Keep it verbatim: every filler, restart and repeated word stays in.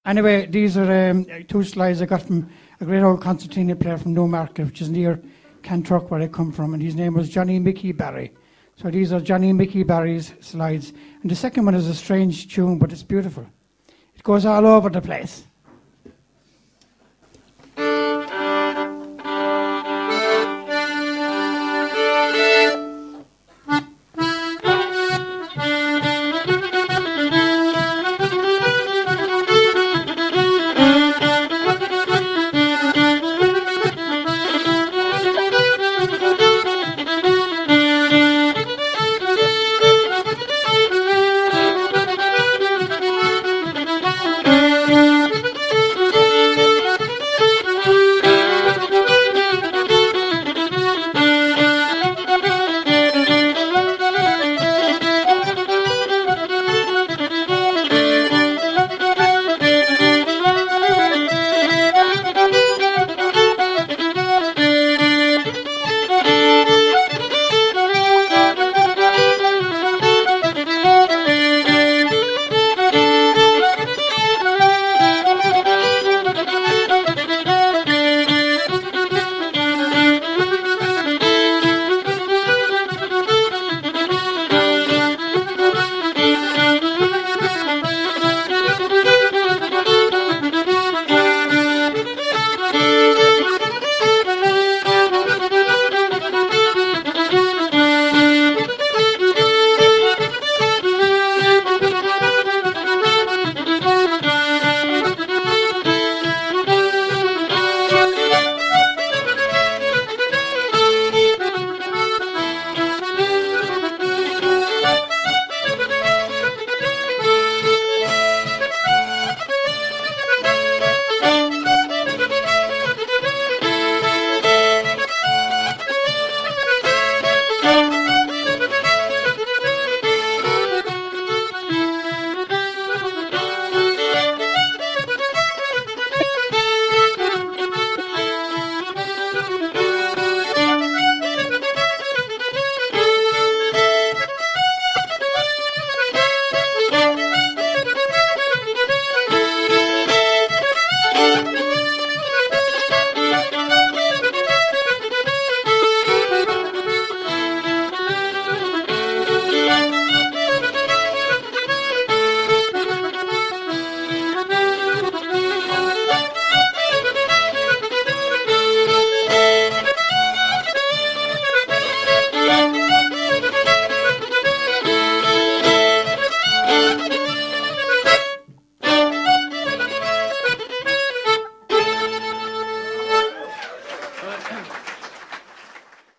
Anyway, these are um, two slides I got from a great old concertina player from Newmarket, which is near Kanturk, where I come from, and his name was Johnny Mickey Barry. So these are Johnny Mickey Barry's slides. And the second one is a strange tune, but it's beautiful. It goes all over the place.